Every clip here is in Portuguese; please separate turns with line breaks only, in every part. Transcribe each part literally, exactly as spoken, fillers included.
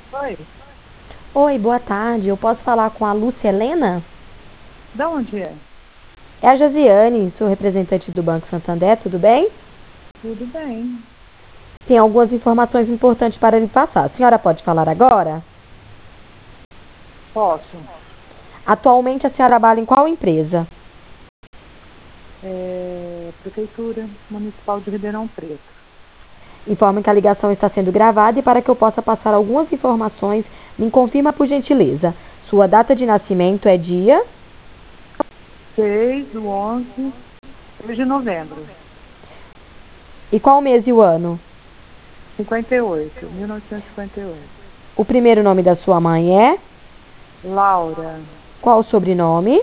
Oi,
Oi, boa tarde. Eu posso falar com a Lúcia Helena?
da onde é?
É a Josiane, sou representante do Banco Santander, tudo bem?
Tudo bem.
Tem algumas informações importantes para lhe passar. A senhora pode falar agora?
Posso.
Atualmente a senhora trabalha em qual empresa?
É, Prefeitura Municipal de Ribeirão Preto.
Informo que a ligação está sendo gravada e para que eu possa passar algumas informações, me confirma por gentileza. Sua data de nascimento é dia
seis do onze de novembro.
e qual mês e o ano?
cinquenta e oito, mil novecentos e cinquenta e oito.
O primeiro nome da sua mãe é?
Laura
Qual o sobrenome?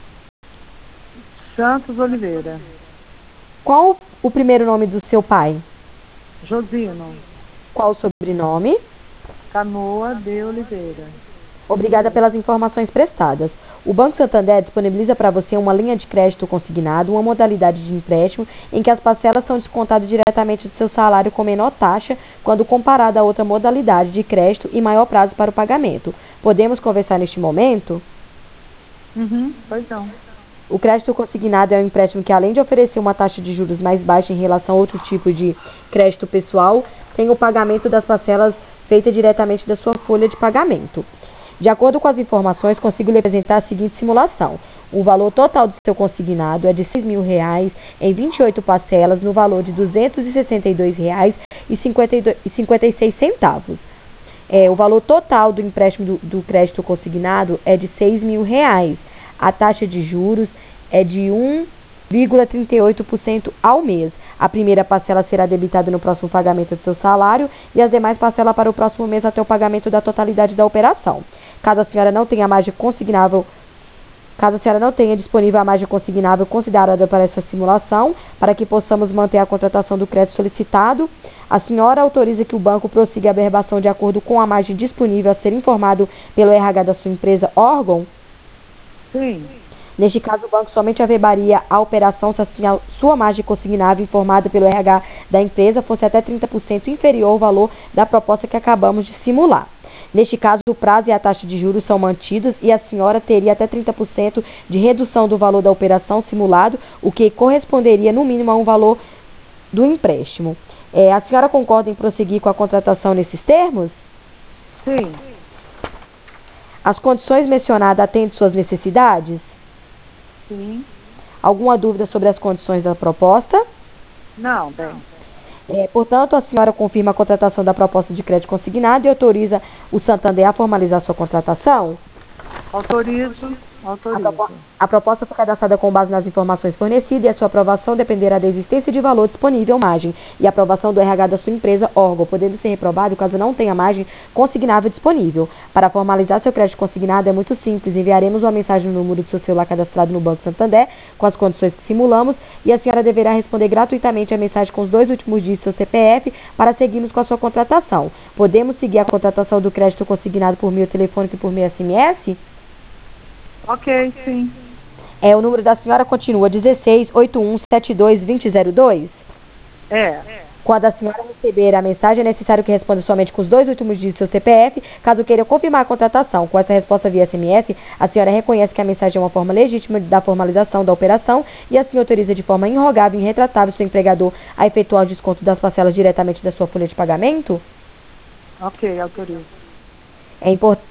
Santos Oliveira.
Qual o primeiro nome do seu pai?
Josino
Qual o sobrenome?
Canoa de Oliveira.
Obrigada pelas informações prestadas. O Banco Santander disponibiliza para você uma linha de crédito consignado, uma modalidade de empréstimo em que as parcelas são descontadas diretamente do seu salário com menor taxa quando comparada a outra modalidade de crédito e maior prazo para o pagamento. Podemos conversar neste momento?
Uhum, pois não.
O crédito consignado é um empréstimo que, além de oferecer uma taxa de juros mais baixa em relação a outro tipo de crédito pessoal, tem o pagamento das parcelas feita diretamente da sua folha de pagamento. De acordo com as informações, consigo lhe apresentar a seguinte simulação. O valor total do seu consignado é de seis mil reais em vinte e oito parcelas no valor de duzentos e sessenta e dois reais e cinquenta e seis centavos. É, o valor total do empréstimo do, do crédito consignado é de seis mil reais. A taxa de juros é de um vírgula trinta e oito por cento ao mês. A primeira parcela será debitada no próximo pagamento do seu salário e as demais parcelas para o próximo mês até o pagamento da totalidade da operação. Caso a senhora não tenha margem consignável, caso a senhora não tenha disponível a margem consignável considerada para essa simulação, para que possamos manter a contratação do crédito solicitado, a senhora autoriza que o banco prossiga a averbação de acordo com a margem disponível a ser informado pelo R H da sua empresa órgão?
Sim.
Neste caso, o banco somente averbaria a operação se a sua margem consignável informada pelo R H da empresa fosse até trinta por cento inferior ao valor da proposta que acabamos de simular. Neste caso, o prazo e a taxa de juros são mantidos e a senhora teria até trinta por cento de redução do valor da operação simulado, o que corresponderia no mínimo a um valor do empréstimo. É, a senhora concorda em prosseguir com a contratação nesses termos?
Sim.
As condições mencionadas atendem suas necessidades?
Sim.
Alguma dúvida sobre as condições da proposta?
Não, bem.
É, portanto, a senhora confirma a contratação da proposta de crédito consignado e autoriza o Santander a formalizar sua contratação?
Autorizo,
A,
autorizo.
propo a proposta foi cadastrada com base nas informações fornecidas e a sua aprovação dependerá da existência de valor disponível margem e aprovação do R H da sua empresa órgão, podendo ser reprovado caso não tenha margem consignável disponível. Para formalizar seu crédito consignado é muito simples. Enviaremos uma mensagem no número do seu celular cadastrado no Banco Santander com as condições que simulamos e a senhora deverá responder gratuitamente a mensagem com os dois últimos dígitos do seu C P F para seguirmos com a sua contratação. Podemos seguir a contratação do crédito consignado por meio telefônico e por meio S M S?
Ok, sim.
É, o número da senhora continua dezesseis, oitenta e um, setenta e dois, vinte zero dois?
É.
Quando a senhora receber a mensagem, é necessário que responda somente com os dois últimos dígitos do seu C P F. Caso queira confirmar a contratação com essa resposta via S M S, a senhora reconhece que a mensagem é uma forma legítima da formalização da operação e assim autoriza de forma irrogável e irretratável seu empregador a efetuar o desconto das parcelas diretamente da sua folha de pagamento?
Ok, autorizo.
É importante.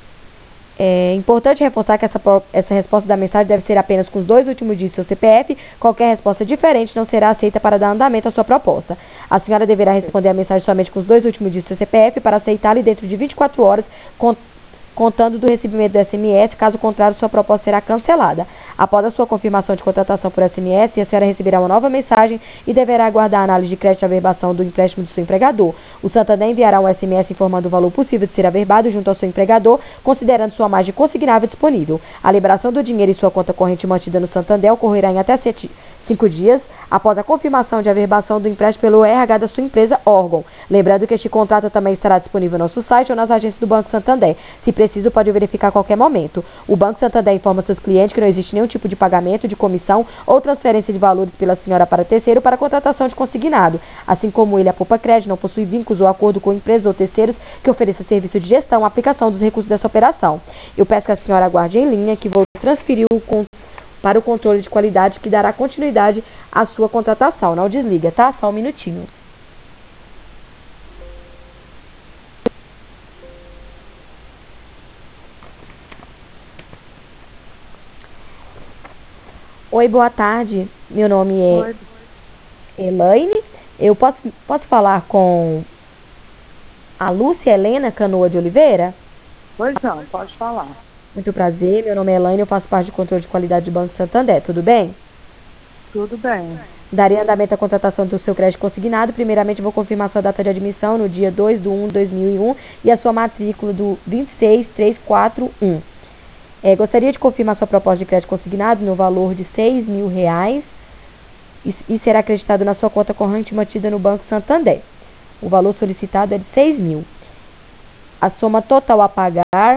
É importante reforçar que essa, essa resposta da mensagem deve ser apenas com os dois últimos dígitos do seu C P F. Qualquer resposta diferente não será aceita para dar andamento à sua proposta. A senhora deverá responder a mensagem somente com os dois últimos dígitos do seu C P F para aceitá-la dentro de vinte e quatro horas, contando do recebimento do S M S. Caso contrário, sua proposta será cancelada. Após a sua confirmação de contratação por S M S, a senhora receberá uma nova mensagem e deverá aguardar a análise de crédito e averbação do empréstimo do seu empregador. O Santander enviará um S M S informando o valor possível de ser averbado junto ao seu empregador, considerando sua margem consignável disponível. A liberação do dinheiro em sua conta corrente mantida no Santander ocorrerá em até sete, cinco dias após a confirmação de averbação do empréstimo pelo R H da sua empresa órgão. Lembrando que este contrato também estará disponível no nosso site ou nas agências do Banco Santander. Se preciso, pode verificar a qualquer momento. O Banco Santander informa seus clientes que não existe nenhum tipo de pagamento, de comissão ou transferência de valores pela senhora para terceiro para contratação de consignado. Assim como ele, a Poupa Crédito não possui vínculos ou acordo com empresas ou terceiros que ofereçam serviço de gestão, aplicação dos recursos dessa operação. Eu peço que a senhora aguarde em linha que vou transferir o con- para o controle de qualidade que dará continuidade à sua contratação. Não desliga, tá? Só um minutinho. Oi, boa tarde. Meu nome é
Oi.
Elaine. Eu posso, posso falar com a Lúcia Helena Canoa de Oliveira?
Pois não, pode falar.
Muito prazer, meu nome é Elaine, eu faço parte do controle de qualidade do Banco Santander, tudo bem?
Tudo bem.
Darei andamento à contratação do seu crédito consignado. Primeiramente, vou confirmar sua data de admissão no dia dois de um de dois mil e um e a sua matrícula do vinte e seis mil trezentos e quarenta e um. É, gostaria de confirmar sua proposta de crédito consignado no valor de seis mil reais e, e será acreditado na sua conta corrente mantida no Banco Santander. O valor solicitado é de seis mil. A soma total a pagar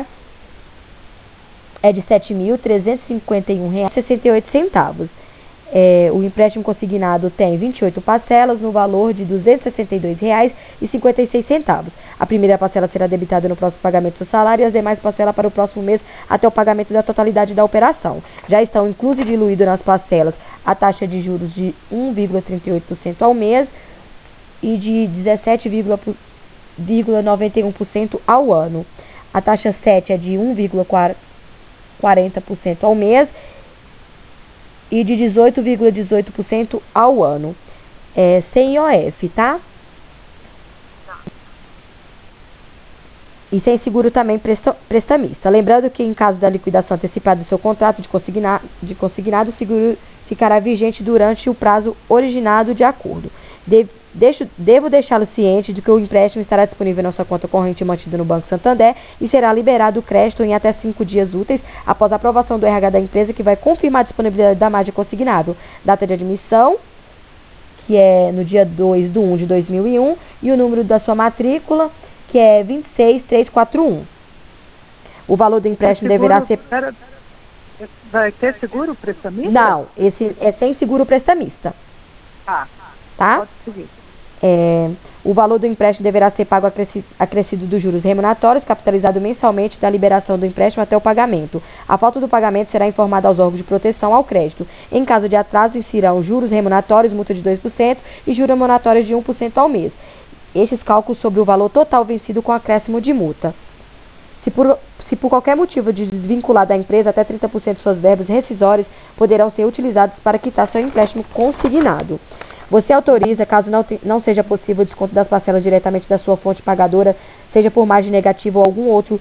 é de sete mil trezentos e cinquenta e um reais e sessenta e oito centavos. É, o empréstimo consignado tem vinte e oito parcelas no valor de duzentos e sessenta e dois reais e cinquenta e seis centavos. A primeira parcela será debitada no próximo pagamento do salário e as demais parcelas para o próximo mês até o pagamento da totalidade da operação. Já estão inclusos e diluídos nas parcelas a taxa de juros de um vírgula trinta e oito por cento ao mês e de dezessete vírgula noventa e um por cento ao ano. A taxa sete é de um vírgula quarenta por cento ao mês e de dezoito vírgula dezoito por cento ao ano. É, sem I O F, tá? E sem seguro também presta, prestamista. Lembrando que em caso da liquidação antecipada do seu contrato de, consigna, de consignado, o seguro ficará vigente durante o prazo originado de acordo. De, deixo, devo deixá-lo ciente de que o empréstimo estará disponível na sua conta corrente mantida no Banco Santander e será liberado o crédito em até cinco dias úteis após a aprovação do R H da empresa, que vai confirmar a disponibilidade da margem consignado. Data de admissão, que é no dia dois de um de dois mil e um, e o número da sua matrícula, que é vinte e seis mil trezentos e quarenta e um. O valor do empréstimo
Seguro,
deverá ser...
Pera, vai ter seguro prestamista?
Não, esse é sem seguro prestamista.
Ah,
Tá?
pode seguir.
É, o valor do empréstimo deverá ser pago acrescido, acrescido dos juros remuneratórios, capitalizado mensalmente da liberação do empréstimo até o pagamento. A falta do pagamento será informada aos órgãos de proteção ao crédito. Em caso de atraso, incidirão juros remuneratórios, multa de dois por cento e juros remuneratórios de um por cento ao mês. Estes cálculos sobre o valor total vencido com acréscimo de multa. Se por, se por qualquer motivo de desvincular da empresa, até trinta por cento de suas verbas rescisórias poderão ser utilizados para quitar seu empréstimo consignado. Você autoriza, caso não, te, não seja possível o desconto das parcelas diretamente da sua fonte pagadora, seja por margem negativa ou algum outro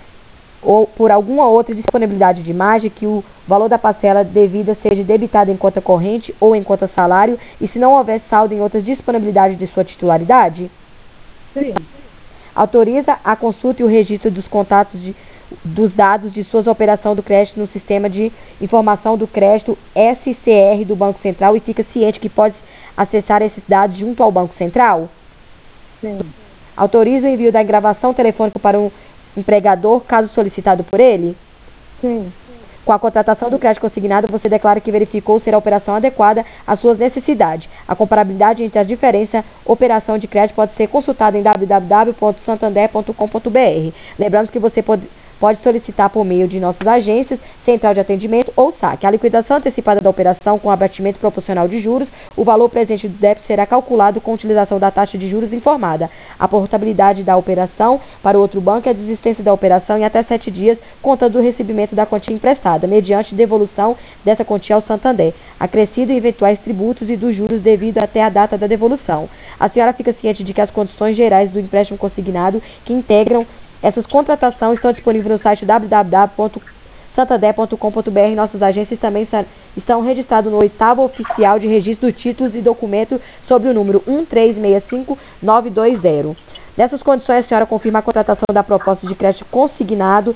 ou por alguma outra disponibilidade de margem, que o valor da parcela devida seja debitado em conta corrente ou em conta salário, e se não houver saldo em outras disponibilidades de sua titularidade?
Sim.
Autoriza a consulta e o registro dos contatos de, dos dados de suas operações do crédito no sistema de informação do crédito S C R do Banco Central e fica ciente que pode acessar esses dados junto ao Banco Central?
Sim.
Autoriza o envio da gravação telefônica para um empregador, caso solicitado por ele?
Sim.
Com a contratação do crédito consignado, você declara que verificou ser a operação adequada às suas necessidades. A comparabilidade entre as diferentes operações de crédito pode ser consultada em w w w ponto santander ponto com ponto b r. Lembrando que você pode, pode solicitar por meio de nossas agências, central de atendimento ou saque. A liquidação antecipada da operação com abatimento proporcional de juros, o valor presente do débito será calculado com utilização da taxa de juros informada. A portabilidade da operação para o outro banco é a desistência da operação em até sete dias, contando o recebimento da quantia emprestada, mediante devolução dessa quantia ao Santander, acrescido em eventuais tributos e dos juros devido até a data da devolução. A senhora fica ciente de que as condições gerais do empréstimo consignado que integram essas contratações estão disponíveis no site w w w ponto santander ponto com ponto b r. Nossas agências também estão registradas no oitavo oficial de registro de títulos e documentos sobre o número um três seis cinco nove dois zero. Nessas condições, a senhora confirma a contratação da proposta de crédito consignado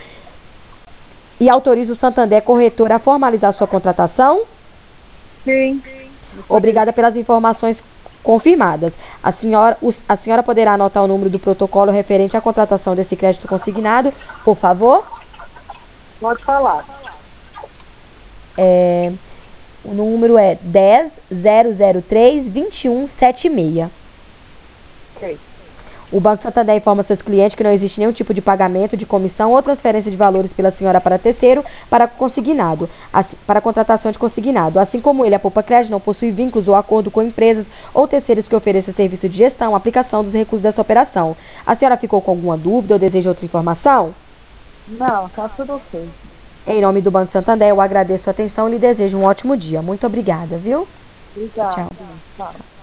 e autoriza o Santander Corretor a formalizar sua contratação?
Sim.
Obrigada pelas informações confirmadas. A senhora, o- a senhora poderá anotar o número do protocolo referente à contratação desse crédito consignado, por favor?
Pode falar.
É, o número é dez zero zero três vinte e um setenta e seis.
Ok.
O Banco Santander informa seus clientes que não existe nenhum tipo de pagamento de comissão ou transferência de valores pela senhora para terceiro para consignado, assim- para contratação de consignado. Assim como ele, a Poupa Crédito não possui vínculos ou acordo com empresas ou terceiros que ofereçam serviço de gestão, aplicação dos recursos dessa operação. A senhora ficou com alguma dúvida ou deseja outra informação?
Não, tá tudo ok.
Em nome do Banco Santander, eu agradeço a atenção e lhe desejo um ótimo dia. Muito obrigada, viu?
Obrigada.
Tchau.
Tchau.